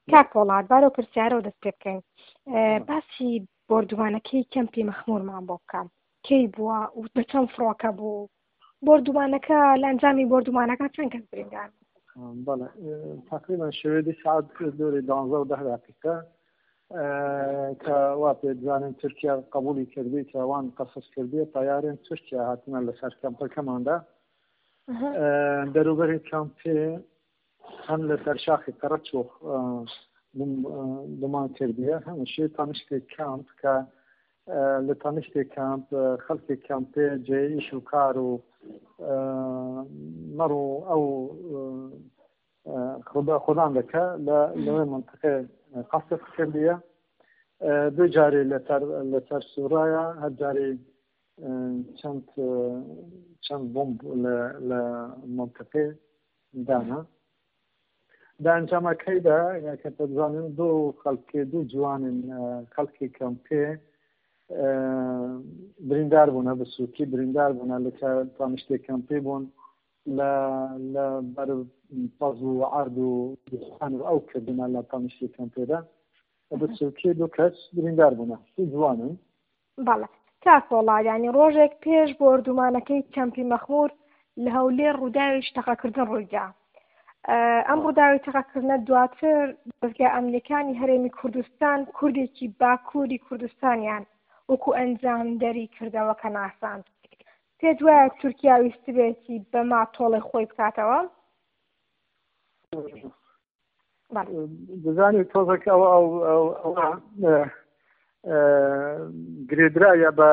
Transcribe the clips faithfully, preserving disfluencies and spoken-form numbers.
کاک وڵات بارەوە پرسیارەوە دەست پێ بکەین باسی بۆردومانەکەی کەمپی مەخموورمان بۆ بکەم کەی بووە و بە چەند فڕۆکە بوو بۆردومانەکە لە ئەنجامی بۆردومانەکە چەند کەس بریندار بەڵێ تقریبا شەوێدی سعات دووری دوانزە و دە دقیقە کە وا پێ بزانین تورکیا قبولی کردی کە ئەوان قەسەس کردی تایارێن تورکیا هاتنە لەسەر کەمپەکەماندا دەروبەری کەمپێ هەم لەسەر شاخی قەرەچۆخ دمان کردیە هەمیشە تانیشتێک کەمپ کە لە تانیشتێک کەمپ خەڵکی کەمپێ جێیش و کار و مەڕ و ئەو خودان دەکە لەوێ منطقێ قەسەس کردیە دوو جارێ لەسەر سوورایە هەر جارێ چەند چەند بۆمب لە منطقێ دانا دا ئەنجامەکەیدا کە بزانین دوو خەڵکی دوو جوانن خەڵکی کەمپێ بریندار بوونە بە سووکی بریندار بوونە لە تانیشتێ کەمپێ بوون لە بەر پەز و عەرد و دوستان و ئەو کردنە لە تانیشتێ کەمپێدا بە سووکی دوو کەس بریندار بوونە دوو جوانن بەڵێ کاک وڵات یعنی ڕۆژێک پێش بۆردومانەکەی کەمپی مەخموور لە هەولێر ڕووداوی شتەقەکردن ڕوویدا ئەم ڕووداوی تەقەکردنە دواتر دەستگای ئەمنیەکانی هەرێمی کوردستان کوردێکی باکووری کوردستانیان وەکو ئەنجامدەری کردەوە کە ناساند پێت وایە تورکیا ویستی بێتی بەما تۆڵی خۆی بکاتەوە دەزانی تۆزێک ئەو ئەوە گرێدرایە بە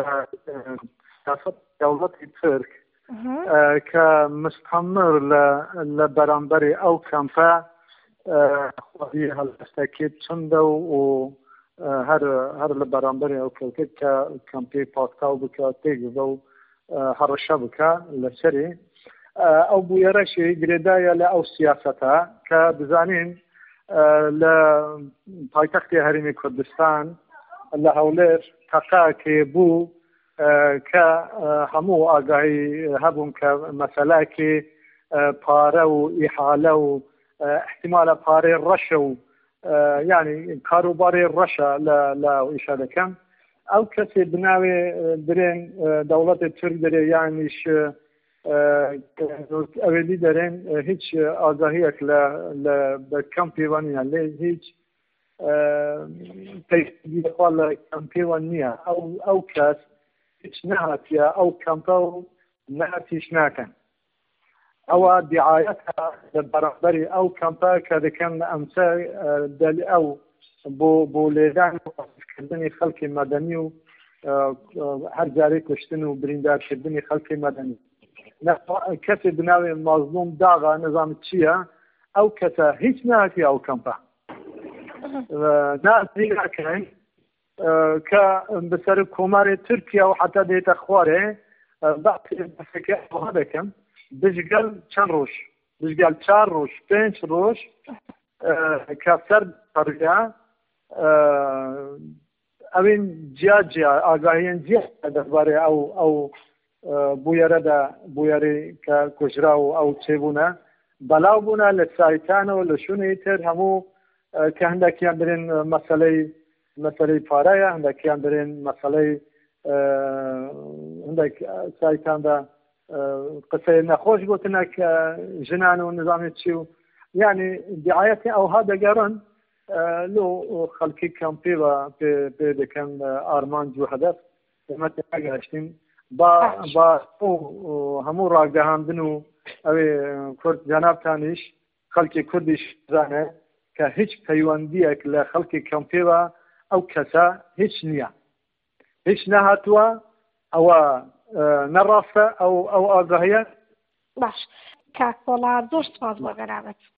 دەوڵەتی تورک کە مستەمر لە بەرامبەری ئەو کەمپە خۆی هەڵدەستەکێت چندە و هەر لە بەرامبەری ئەو کەوتێت کە کەمپی پاکتاو بکە تێگزە و هەڕەشە بکە لەسەری ئەو بویەرەشی گرێدایە لە ئەو سیاسەتە کە بزانین لە پایتەختی هەرێمی کوردستان لە هەولێر تەقاکێ بوو کە هەموو ئاگاهی هەبوون کە مەسەلاکی پارە و ئیحالە و احتیمالە پارەی ڕەشە و یعنی کاروباری ڕەشە لە ئیشە دەکەم ئەو کەسێ بناوێ درێن دەوڵەتی تورک دەرێ یانیش ئەوێلی دەرێن هیچ ئاگاهیەک لە کەمپێوە نییە لێ هیچ پەیوەندیخوا لە کەمپێوە نییە ئەو کەس هیچ نهاتیە ئەو کەمپە و نهاتیش ناکەن ئەوە دیعایەتە لە بەرامبەری ئەو کەمپە کە دەکەن ئەمسە ئەو بۆ لێدان کردنی خەڵکی مەدەنی و هەر جارێ کوشتن و بریندارکردنی خەڵکی مەدەنی کەسێ بناوێ مازلوم داغا نەزانم چییە ئەو کەسە هیچ نهاتی ئەو کەمپە ناتی ناکەین کە بەسەر کۆمارێ تورکیا و حتا دێتە خوارێ بەسەکە ئەوها دەکەم دژگەل چەند ڕۆژ دژگەل چار ڕۆژ پێنج ڕۆژ کە سەر پەرگا ئەوین جیا جیا ئاگاهیان جیا دەربارەی ئەو ئەو بویەرەدا بویەری کە کوژرا و ئەو چێبوونە بەلاو بوونە لە سایتانەوە لە شوێنی تر هەموو کە هەندێکیان برێن مەسەلەی مەسەلەی پارەیە هەندێکیان برێن مەسەلەی هەندێک سایتاندا قسەی نەخۆش گوتنە کە ژنان و نظامی چی و یعنی دیعایەتی ئەوها دەگەڕن لۆ خەڵکی کەمپێ پێ دەکەن ئارمان جو هەدەف ئێمە ئاگاشتین با هەموو ڕاگەهاندن و ئەوێ کورد جەنابتانیش خەڵکی کوردیش زانێ کە هیچ پەیوەندیەک لە خەڵکی کەمپێوە ئەو کەسە هیچ نییە هیچ نەهاتووە ئەوە نەڕاستە ئەو ئەو ئاگاهیە باش کاک وڵات زۆر سپاس بۆ گەرابەت